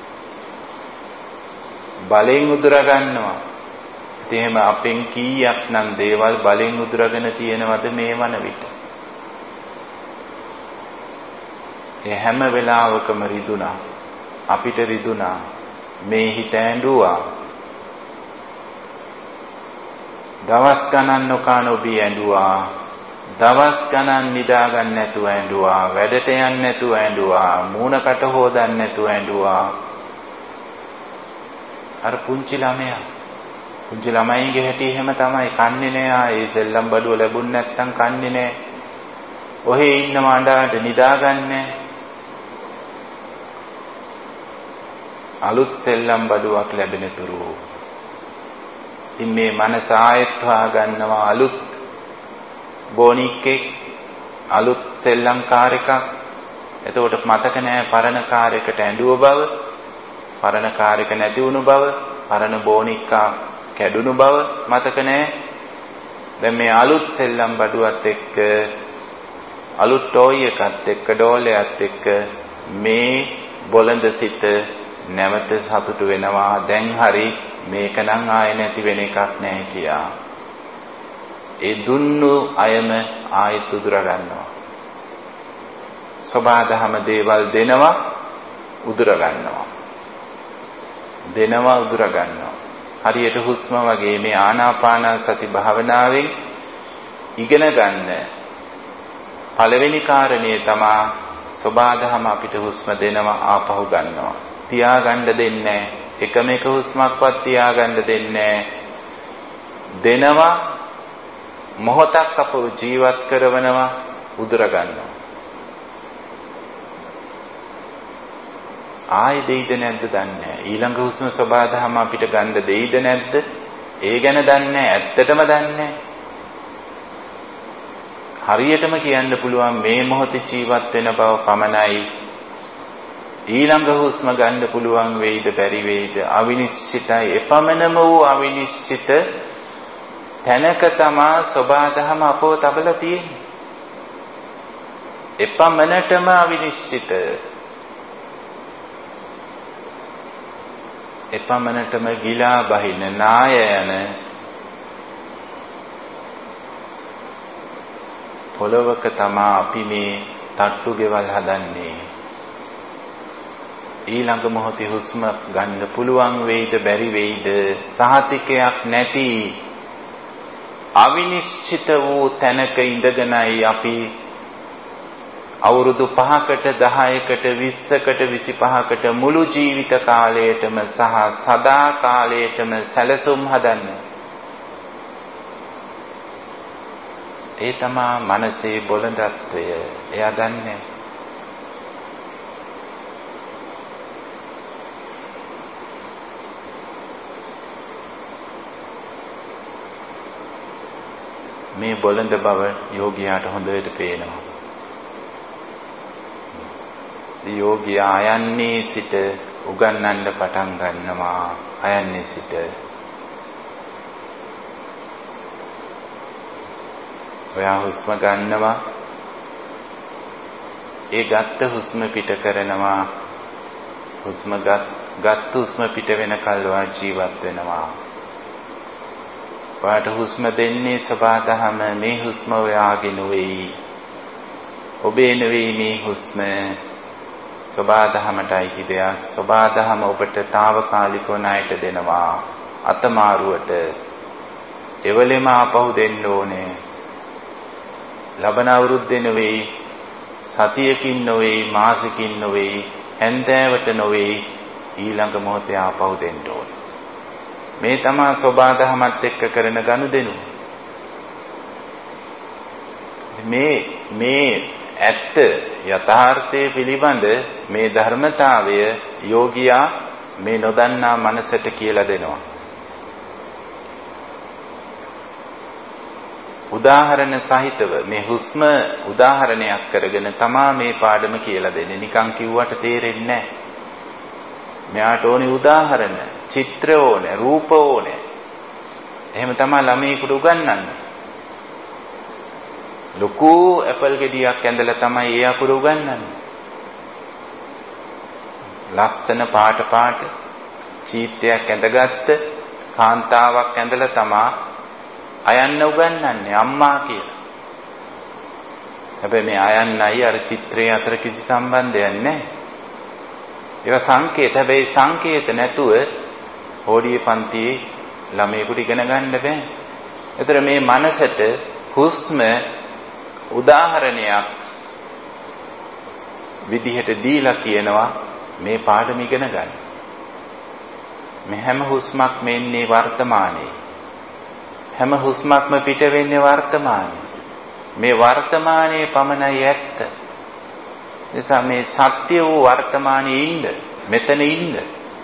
බලෙන් උදුරා ගන්නවා. එහෙම අපෙන් කීයක් නම් දේවල් බලෙන් උදුරගෙන තියෙනවද මේ වන විට? ඒ හැම වෙලාවකම රිදුනා. අපිට රිදුනා. මේ හිත ඇඬුවා. දවස් ගණන් නොකා නොබී ඇඬුවා. දවස් ගණන් නිදා ගන්න නැතුව ඇඬුවා. වැඩට යන්න නැතුව ඇඬුවා. මූණකට හොදන්න නැතුව ඇඬුවා. අර පුංචි ළමයා, පුංචි ළමයින්ගේ හැටි එහෙම තමයි. කන්නේ නෑ. ඒ සෙල්ලම් බඩුව ලැබුණ නැත්තම් කන්නේ නෑ. ඔහේ ඉන්නව අඬාට නිදාගන්නේ. අලුත් සෙල්ලම් බඩුවක් ලැබෙන තුරු. ඉතින් මේ මනස ආයෙත් හොයාගන්නවා අලුත් බෝනික්කෙක්, අලුත් සෙල්ලම් කාර් එකක්. එතකොට මතක නෑ පරණ කාර් එකට ඇඬුව බව, පරණ කාර් එක නැති වුණු බව, පරණ බෝනික්කා කැඩුණු බව මතක නෑ. දැන් මේ අලුත් සෙල්ලම් බඩුවත් එක්ක, අලුත් ටෝයි එකත් එක්ක, ඩෝලයත් එක්ක මේ බොළඳ සිත නැවත සතුටු වෙනවා. දැන් හරි මේක නම් ආයෙ නැති වෙන එකක් නෑ කියා. ඒ දුන්නු අයම ආයෙත් උදුරා ගන්නවා. සබාධම දේවල් දෙනවා, උදුරා ගන්නවා. දෙනවා, උදුරා ගන්නවා. හරියට හුස්ම වගේ මේ ආනාපාන සති භාවනාවෙන් ඉගෙන ගන්න පළවෙනි කාරණේ තමයි සබාධම අපිට හුස්ම දෙනවා, ආපහු ගන්නවා. තියාගන්න දෙන්නේ නැහැ. එකම එක හුස්මක්වත් තියාගන්න දෙන්නේ නැහැ. දෙනවා, මොහොතක් අපව ජීවත් කරවනවා, උදුර ගන්නවා. ආයෙ දෙයිද නැද්ද දන්නේ නැහැ. ඊළඟ හුස්ම සබාධම අපිට ගන්න දෙයිද නැද්ද? ඒ ගැන දන්නේ නැහැ. ඇත්තටම දන්නේ නැහැ. හරියටම කියන්න පුළුවන් මේ මොහොතේ ජීවත් වෙන බව පමණයි. ඊළඟ හුස්ම ගන්න පුළුවන් වෙයිද බැරි වෙයිද අවිනිශ්චිතයි. එපමණම වූ අවිනිශ්චිත තැනක තමා සබාධම අපව තබලා තියෙන්නේ. එපමණටම අවිනිශ්චිත. එපමණටම ගිලා බහින නාය යන පොළවක තමා අපි මේ තට්ටු ගෙවල් හදන්නේ. ඊළඟ මොහොතේ හුස්ම ගන්න පුළුවන් වෙයිද බැරි වෙයිද සහතිකයක් නැති අවිනිශ්චිත වූ තැනක ඉඳගෙනයි අපි අවුරුදු 5කට 10කට 20කට 25කට මුළු ජීවිත කාලයටම සහ සදා කාලයටම සැලසුම් හදන්නේ. ඒ තමා මනසේ බොළඳත්වය. එයා දන්නේ මේ බොළඳ බව යෝගියාට හොඳට පේනවා. යෝගියා අයන්නේ සිට උගන්වන්න පටන් ගන්නවා. අයන්නේ සිට ඔයා හුස්ම ගන්නවා. ඒ ගත්ත හුස්ම පිට කරනවා. ගත්ත හුස්ම පිට වෙනකල් ඔයා ජීවත් වෙනවා. ඔයාට හුස්ම දෙන්නේ සබාදහම මේ හුස්ම ඔයාගේ නෙවෙයි. ඔබේ නෙවෙයි මේ හුස්ම. සබාදහමටයි කිදයක්. සබාදහම ඔබට తాවකාලිකව ණයට දෙනවා. අතමාරුවට. එවලෙම ආපහු දෙන්න ඕනේ. ලබන අවුරුද්දේ නෙවෙයි, සතියකින් නෙවෙයි, මාසෙකින් නෙවෙයි, හැන්දෑවට නෙවෙයි, ඊළඟ මොහොතේ ආපහු දෙන්න ඕනේ. මේ තමා සබාදහමත් එක්ක කරන ගනුදෙනු. මේ ඇත්ත යථාර්ථයේ පිළිබඳ මේ ධර්මතාවය යෝගියා මේ නොදන්නා මනසට කියලා දෙනවා. උදාහරණ සහිතව මේ හුස්ම උදාහරණයක් කරගෙන තමා මේ පාඩම කියලා දෙන්නේ. නිකන් කිව්වට තේරෙන්නේ නැහැ. මෙයාට ඕනේ උදාහරණ, චිත්‍ර ඕනේ, රූප ඕනේ. එහෙම තමයි ළමයෙකුට උගන්වන්නේ. ලොකු ඇපල් ගෙඩියක් ඇඳලා තමයි ඒ අකුර උගන්වන්නේ. ලස්සන පාට චීත්‍යයක් ඇඳගත්ත කාන්තාවක් ඇඳලා තමයි අයන්න උගන්වන්නේ අම්මා කියලා. හැබැයි මේ අයන්නයි අර චිත්‍රයේ අතර කිසි සම්බන්ධයක් නැහැ. ඒවා සංකේත. හැබැයි සංකේත නැතුව හෝඩියේ පන්තියේ ළමයෙකුට ඉගෙන ගන්න බෑ. ඒතර මේ මනසට හුස්ම උදාහරණයක් විදිහට දීලා කියනවා මේ පාඩම ඉගෙන ගන්න. මේ හැම හුස්මක් මෙන්නේ වර්තමානයේ. හැම හුස්මක්ම පිට වෙන්නේ වර්තමානයේ. මේ වර්තමානයේ පමණයි ඇත්ත. නිසා මේ සත්‍ය වූ වර්තමානයේ ඉන්න, මෙතන ඉන්න.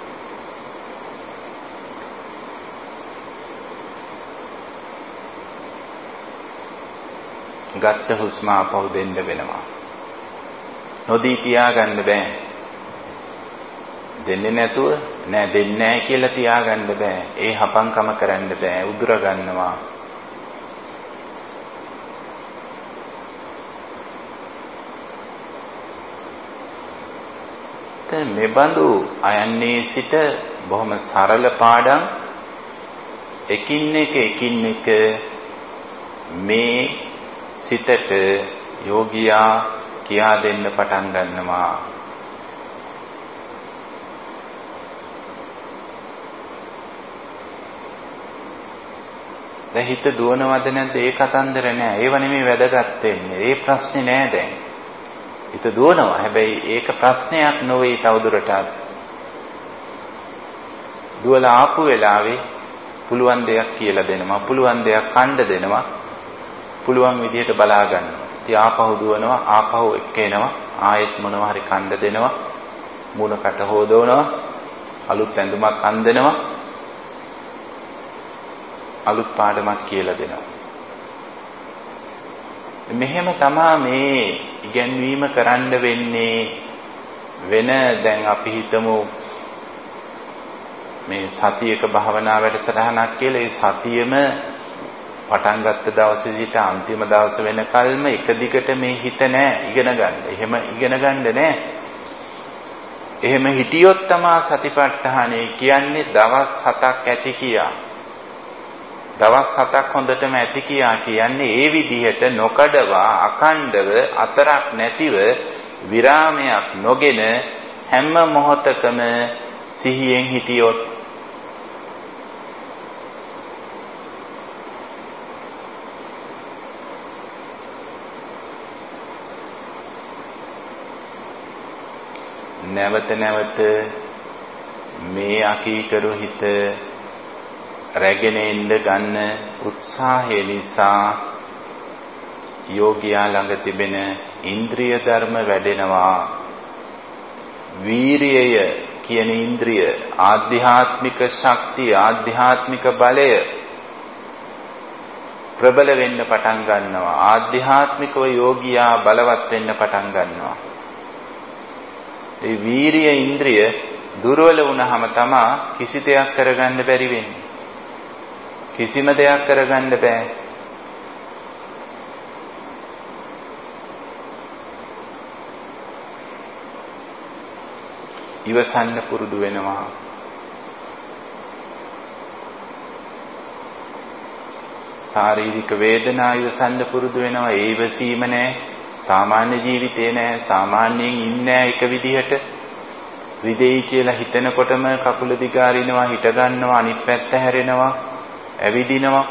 ගත්ත හුස්ම ආපහු දෙන්න වෙනවා. නොදී තියාගන්න බෑ. දෙන්නේ නැතුව නෑ දෙන්නේ නැහැ කියලා තියාගන්න බෑ. ඒ හපංකම කරන්න බෑ. උදුර ගන්නවා. දැන් මේ බඳු අයන්නේ සිට බොහොම සරල පාඩම් එකින් එක මේ සිතට යෝගියා කියා දෙන්න පටන් ගන්නවා. දැන් හිත දුවනවද නැද්ද ඒ කතන්දර නෑ. ඒව නෙමෙයි වැදගත් වෙන්නේ. ඒ ප්‍රශ්නේ නෑ දැන්. හිත දුවනවා. හැබැයි ඒක ප්‍රශ්නයක් නොවේ තවදුරටත්. දුවලා ආපු වෙලාවේ පුළුවන් දෙයක් කියලා දෙනවා. පුළුවන් දෙයක් කණ්ඩ දෙනවා. පුළුවන් විදිහට බලා ගන්නවා. ඉතින් ආපහු දුවනවා. ආපහු එක්ක එනවා. ආයෙත් මොනවා හරි කණ්ඩ දෙනවා. මුණකට හොදවනවා. අලුත් ඇඳුමක් අඳිනවා. අලුත් පාඩමක් කියලා දෙනවා. මෙහෙම තමා මේ ඉගැන්වීම කරන්න වෙන්නේ. වෙන දැන් අපි හිතමු මේ සතියක භාවනා වැඩසටහනක් කියලා. ඒ සතියෙම පටන් ගත්ත දවසේ සිට අන්තිම දවස වෙනකල්ම එක දිගට මේ හිත නෑ ඉගෙන ගන්න. එහෙම ඉගෙන ගන්න නෑ. එහෙම හිටියොත් තමයි සතිපට්ඨානය කියන්නේ දවස් 7ක් ඇති කියා. දවස් 7ක් හොඳටම ඇති කියා කියන්නේ ඒ විදිහට නොකඩවා අකණ්ඩව අතරක් නැතිව විරාමයක් නොගෙන හැම මොහොතකම සිහියෙන් හිටියොත් නැවත නැවත මේ අකීකරු හිත රැගෙන ඉන්න ගන්න උත්සාහය නිසා යෝගියා ළඟ තිබෙන ඉන්ද්‍රිය ධර්ම වැඩෙනවා. වීරියය කියන ඉන්ද්‍රිය, ආධ්‍යාත්මික ශක්තිය, ආධ්‍යාත්මික බලය ප්‍රබල වෙන්න පටන් ගන්නවා. ආධ්‍යාත්මිකව යෝගියා බලවත් වෙන්න පටන් ගන්නවා. ඒ වීරිය ඉන්ද්‍රිය දුර්වල වුණාම තමයි කිසි දෙයක් කරගන්න බැරි වෙන්නේ. කිසිම දෙයක් කරගන්න බෑ. ඉවසන්න පුරුදු වෙනවා. ශාරීරික වේදනා ඉවසන්න පුරුදු වෙනවා. ඒ ඉවසීම නෑ. සාමාන්‍ය ජීවිතේ නෑ. සාමාන්‍යයෙන් ඉන්නේ එක විදිහට. විදේයි කියලා හිතනකොටම කකුල දිගාරිනවා, හිට ගන්නවා, අනිත් පැත්ත හැරෙනවා, ඇවිදිනවා.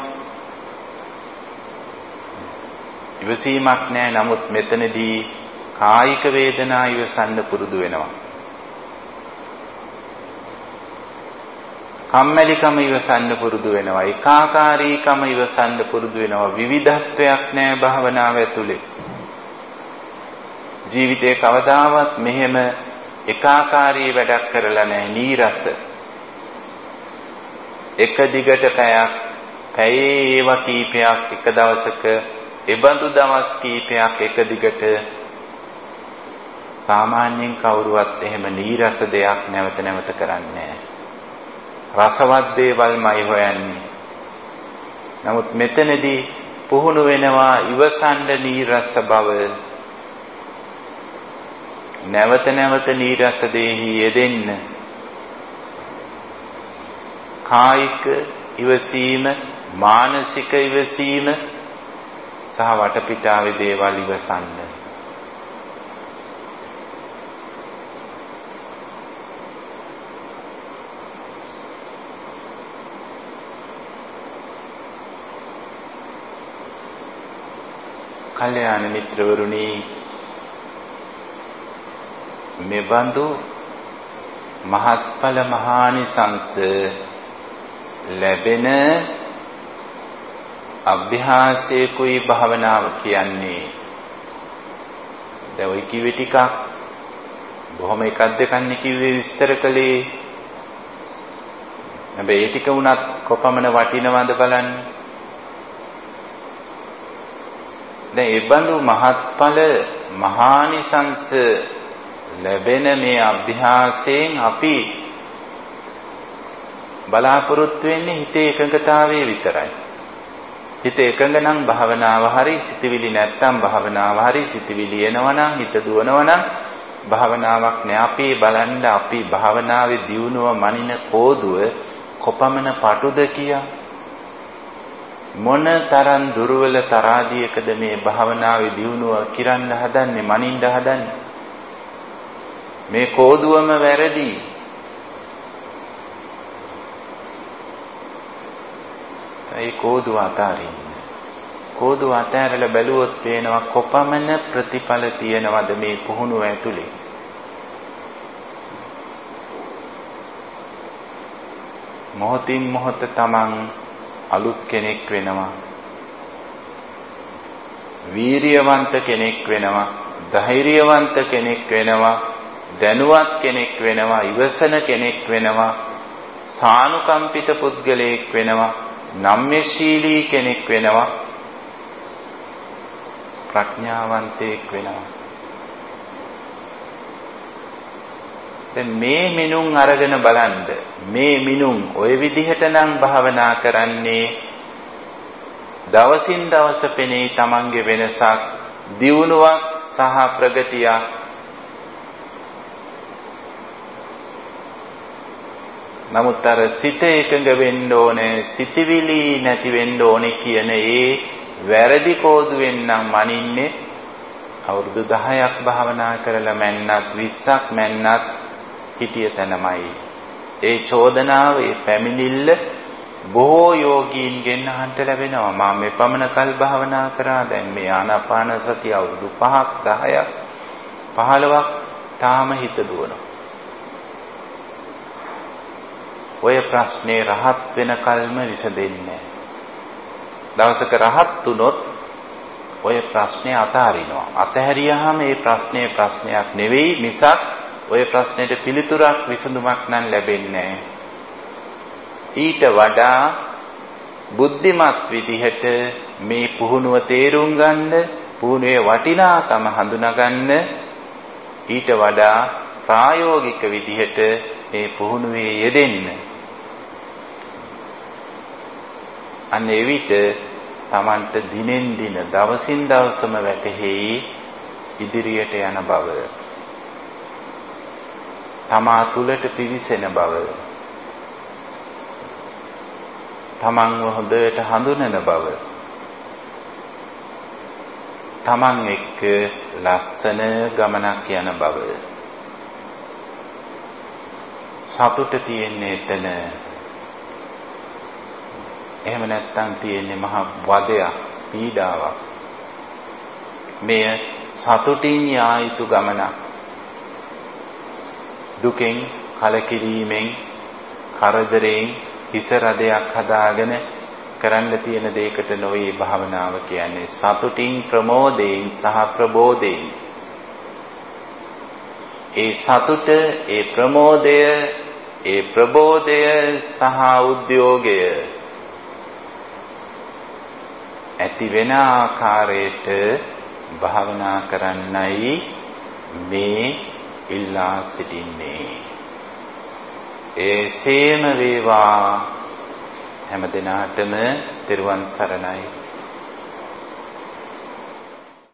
ඉවසීමක් නෑ. නමුත් මෙතනදී කායික වේදනා ඉවසන්න පුරුදු වෙනවා. කම්මැලිකම ඉවසන්න පුරුදු වෙනවා. ඒකාකාරීකම ඉවසන්න පුරුදු වෙනවා. විවිධත්වයක් නෑ භාවනාව ඇතුලේ. ජීවිතේ කවදාවත් මෙහෙම ඒකාකාරී වැඩක් කරලා නැහැ. නීරස එක දිගට පැයේ ඒවා කීපයක් එක දවසක, එබඳු දවස් කීපයක් එක දිගට සාමාන්‍යයෙන් කවුරුවත් එහෙම නීරස දෙයක් නැවත නැවත කරන්නේ නැහැ. රසවත් දේවල්මයි හොයන්නේ. නමුත් මෙතනදී පුහුණු වෙනවා ඉවසන්න නීරස බව. නැවත නැවත නීරස දෙහි යෙදෙන්න. කායික ඉවසීම, මානසික ඉවසීම සහ වටපිටාවේ දේවල් ඉවසන්න. කල්යාණ මිත්‍රවරුනි, මෙබඳු මහත්ඵල මහානිසංස ලැබෙන අභ්‍යාසයකුයි භාවනාව කියන්නේ. දැන් ඔය කිව්වේ ටිකක් බොහොම එකක් දෙකක් කිව්වේ විස්තර කළේ. හැබැයි ඒ ටික වුණත් කොපමණ වටිනවද බලන්න. දැන් ඒ බඳු මහත්ඵල මහානිසංස ලැබෙන මේ අභ්‍යාසයෙන් අපි බලාපොරොත්තු වෙන්නේ හිතේ එකඟතාවයේ විතරයි. හිත එකඟ නම් භාවනාව හරි, සිතවිලි නැත්තම් භාවනාව හරි. සිතවිලි එනවා නම්, හිත දුවනවා නම් භාවනාවක් නෑ. අපි බලන්න අපි භාවනාවේ දියුණුව මනින කෝදුව කොපමණ පටුද කියා. මොන තරම් දුර්වල තරාදියකද මේ භාවනාවේ දියුණුව කිරන්න හදන්නේ, මනින්න හදන්නේ. මේ කෝදුවම වැරදි. ඒ කෝදුව අතාරින්න. කෝදුව අතහැරලා බැලුවොත් පේනවා කොපමණ ප්‍රතිඵල තියෙනවද මේ පුහුණුව ඇතුලේ. මොහොතින් මොහොත තමන් අලුත් කෙනෙක් වෙනවා. වීරියවන්ත කෙනෙක් වෙනවා. ධෛර්යවන්ත කෙනෙක් වෙනවා. දැනුවත් කෙනෙක් වෙනවා. ඉවසන කෙනෙක් වෙනවා. සානුකම්පිත පුද්ගලයෙක් වෙනවා. නම්‍යශීලී කෙනෙක් වෙනවා. ප්‍රඥාවන්තයෙක් වෙනවා. දැන් මේ මිනුම් අරගෙන බලන්න. මේ මිනුම් ওই විදිහට නම් භාවනා කරන්නේ දවසින් දවස පෙනේ තමන්ගේ වෙනසක්, දියුණුවක් සහ ප්‍රගතියක්. නමුත් අර සිත එකඟ වෙන්න ඕනේ, සිතවිලි නැති වෙන්න ඕනේ කියන ඒ වැරදි කෝදුවෙන් නම් මනින්නේ අවුරුදු 10ක් භාවනා කරලා මැන්නත් 20ක් මැන්නත් හිටිය තැනමයි. ඒ චෝදනාව, ඒ පැමිණිල්ල බොහෝ යෝගීන්ගෙන් අහන්න ලැබෙනවා. මම මේ පමණ කල් භාවනා කරා, දැන් මේ ආනාපාන සතිය අවුරුදු 5ක් 10ක් 15ක් තාම හිත දුවනවා. ඔය ප්‍රශ්නේ රහත් වෙන කල්ම විසඳෙන්නේ නැහැ. දවසක රහත් වුණොත් ඔය ප්‍රශ්නේ අතාරිනවා. අතහැරියාම මේ ප්‍රශ්නේ ප්‍රශ්නයක් නෙවෙයි, මිසක් ඔය ප්‍රශ්නෙට පිළිතුරක් විසඳුමක් නම් ලැබෙන්නේ නැහැ. ඊට වඩා බුද්ධිමත් විදිහට මේ පුහුණුව තේරුම් ගන්න, පුහුණුවේ වටිනාකම හඳුනා ගන්න, ඊට වඩා ප්‍රායෝගික විදිහට මේ පුහුණුවේ යෙදෙන්න. අන්න එවිට Tamanට දිනෙන් දින, දවසින් දවසම වැටහෙයි ඉදිරියට යන බව, තමා තුළට පිවිසෙන බව, තමන්ව හොඳට හඳුනන බව, තමන් එක්ක ලස්සන ගමනක් යන බව. සතුට තියෙන්නේ එතන. එහෙම නැත්නම් තියෙන්නේ මහා වදයක්, පීඩාවක්. මෙය සතුටින් යා යුතු ගමනක්. දුකෙන්, කලකිරීමෙන්, කරදරෙන් හිස රදයක් හදාගෙන කරන්න තියෙන දෙයකට නොවේ භාවනාව කියන්නේ. සතුටින්, ප්‍රමෝදයෙන් සහ ප්‍රබෝධයෙන්. ඒ සතුට, ඒ ප්‍රමෝදය, ඒ ප්‍රබෝධය සහ උද්‍යෝගය ඇති වෙන ආකාරයට භාවනා කරන්නයි මේ ඉල්ලා සිටින්නේ. ඒසේම වේවා. හැම දිනාටම තෙරුවන් සරණයි.